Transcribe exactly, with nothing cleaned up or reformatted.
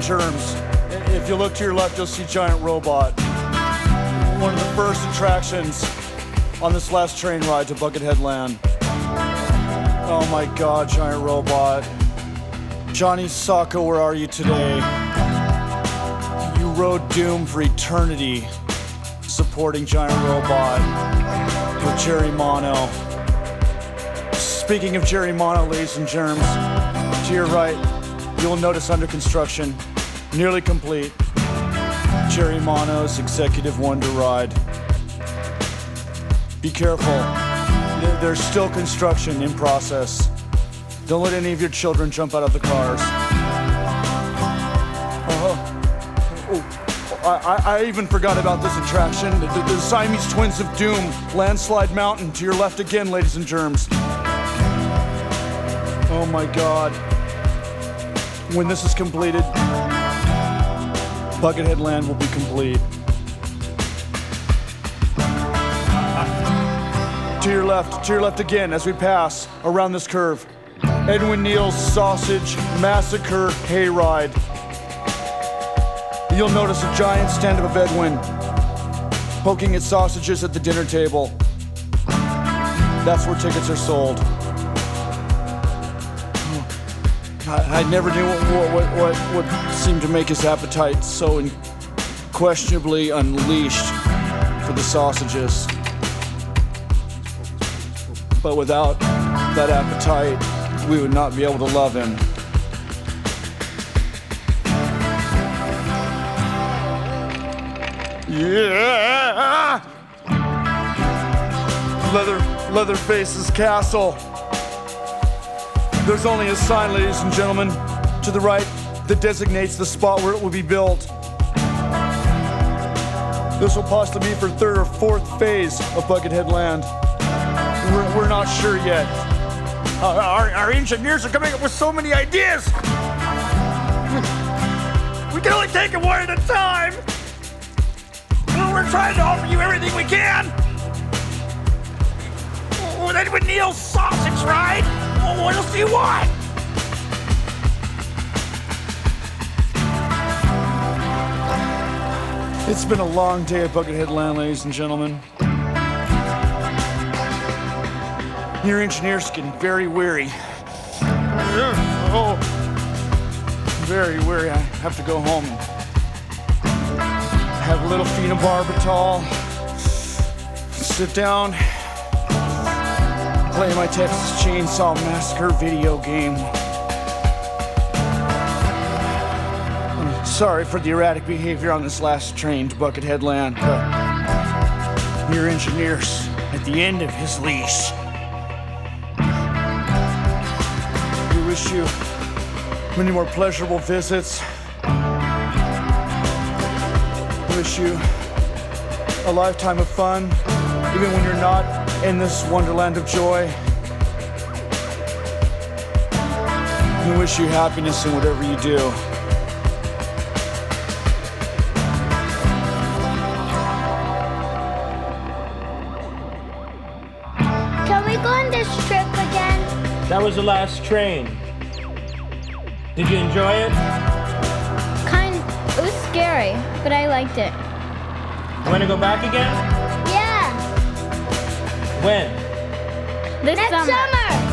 Germs. If you look to your left, you'll see Giant Robot. One of the first attractions on this last train ride to Buckethead Land. Oh my God, Giant Robot. Johnny Sacco, where are you today? You rode doom for eternity, supporting Giant Robot with Jerry Mono. Speaking of Jerry Mono, ladies and germs, to your right, you'll notice under construction, nearly complete, Jerry Mono's Executive Wonder Ride. Be careful, there's still construction in process. Don't let any of your children jump out of the cars. Uh-huh. Oh, I, I even forgot about this attraction, the, the, the Siamese Twins of Doom, Landslide Mountain, to your left again, ladies and germs. Oh my God. When this is completed, Buckethead Land will be complete. To your left, to your left again as we pass around this curve. Edwin Neal's Sausage Massacre Hayride. You'll notice a giant stand-up of Edwin poking at sausages at the dinner table. That's where tickets are sold. I, I never knew what, what, what, what seemed to make his appetite so unquestionably unleashed for the sausages. But without that appetite, we would not be able to love him. Yeah! Leather, Leatherface's castle. There's only a sign, ladies and gentlemen, to the right that designates the spot where it will be built. This will possibly be for third or fourth phase of Buckethead Land. We're, we're not sure yet. Uh, our, our engineers are coming up with so many ideas. We can only take it one at a time. We're trying to offer you everything we can. With Edwin Neal's sausage ride. What else do you want? It's been a long day at Buckethead Land, ladies and gentlemen. Your engineer's getting very weary. Oh, very weary. I have to go home and have a little phenobarbital, sit down, play my Texas Chainsaw Massacre video game. I'm sorry for the erratic behavior on this last train to Buckethead Land, but your engineer's at the end of his leash. We wish you many more pleasurable visits. We wish you a lifetime of fun, even when you're not in this wonderland of joy. We wish you happiness in whatever you do. Can we go on this trip again? That was the last train. Did you enjoy it? Kind, it was scary, but I liked it. You want to go back again? Yeah, When? this Next summer. summer.